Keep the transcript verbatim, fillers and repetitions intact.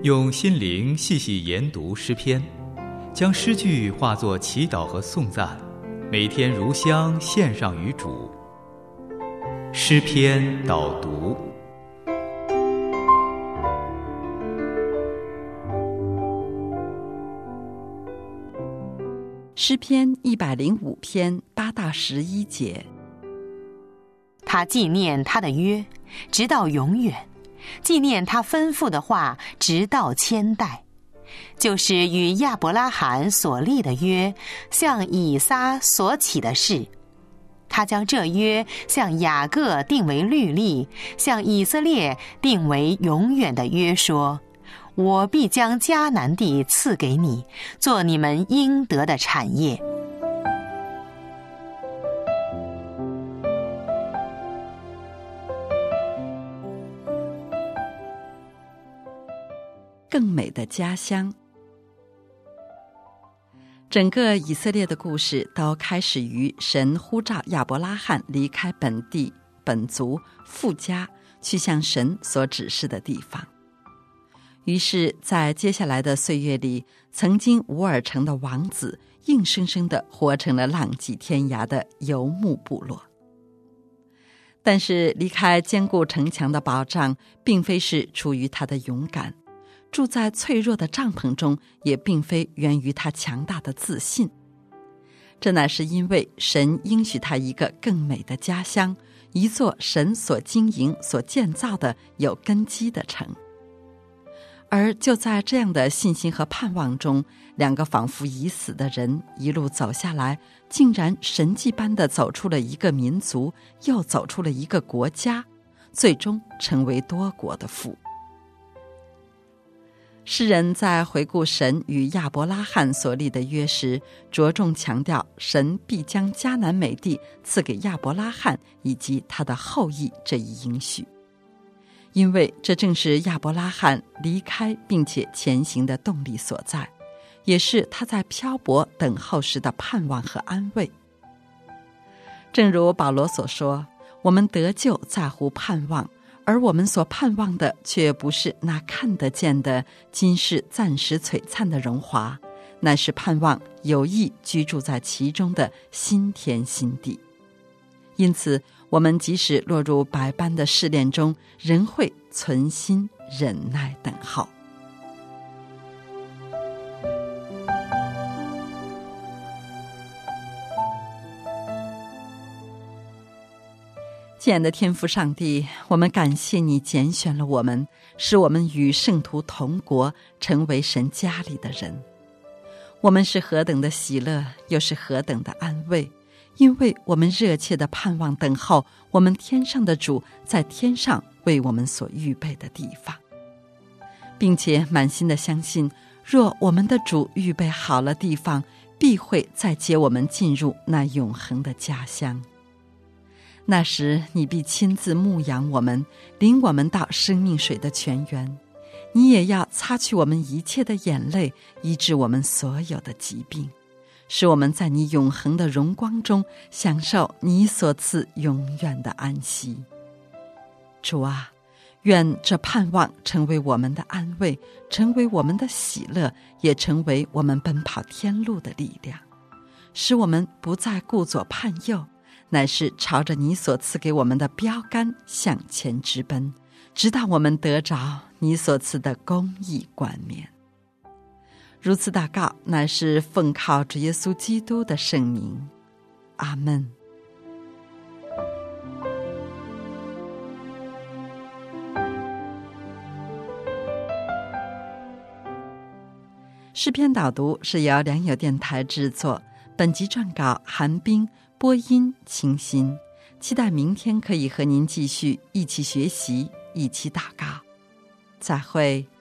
用心灵细细研读诗篇，将诗句化作祈祷和颂赞，每天如香献上于主。诗篇导读。 诗篇一百零五篇八到十一节。 他纪念他的约，直到永远；纪念他吩咐的话，直到千代。就是与亚伯拉罕所立的约，向以撒所起的誓。他将这约向雅各定为律例，向以色列定为永远的约，说：我必将迦南地赐给你，做你们应得的产业。 更美的家乡。整个以色列的故事都开始于神呼召亚伯拉罕离开本地本族父家，去向神所指示的地方。于是在接下来的岁月里，曾经无耳城的王子硬生生地活成了浪迹天涯的游牧部落。但是离开坚固城墙的保障，并非是出于他的勇敢，住在脆弱的帐篷中，也并非源于他强大的自信。这乃是因为神应许他一个更美的家乡，一座神所经营所建造的有根基的城。而就在这样的信心和盼望中，两个仿佛已死的人一路走下来，竟然神迹般地走出了一个民族，又走出了一个国家，最终成为多国的父。诗人在回顾神与亚伯拉罕所立的约时，着重强调神必将迦南美地赐给亚伯拉罕以及他的后裔这一应许，因为这正是亚伯拉罕离开并且前行的动力所在，也是他在漂泊等候时的盼望和安慰。正如保罗所说，我们得救在乎盼望，而我们所盼望的却不是那看得见的今世暂时璀璨的荣华，乃是盼望有意居住在其中的新天新地。因此我们即使落入百般的试炼中，仍会存心忍耐等候。亲爱的天父上帝，我们感谢你拣选了我们，使我们与圣徒同国，成为神家里的人。我们是何等的喜乐，又是何等的安慰，因为我们热切的盼望等候我们天上的主在天上为我们所预备的地方，并且满心的相信，若我们的主预备好了地方，必会再接我们进入那永恒的家乡。那时你必亲自牧养我们，领我们到生命水的泉源，你也要擦去我们一切的眼泪，医治我们所有的疾病，使我们在你永恒的荣光中享受你所赐永远的安息。主啊，愿这盼望成为我们的安慰，成为我们的喜乐，也成为我们奔跑天路的力量，使我们不再顾左盼右，乃是朝着你所赐给我们的标杆向前直奔，直到我们得着你所赐的公义冠冕。如此祷告，乃是奉靠主耶稣基督的圣名。阿们。诗篇导读是由良友电台制作，本集撰稿韩冰，播音清新。期待明天可以和您继续一起学习，一起祷告。再会。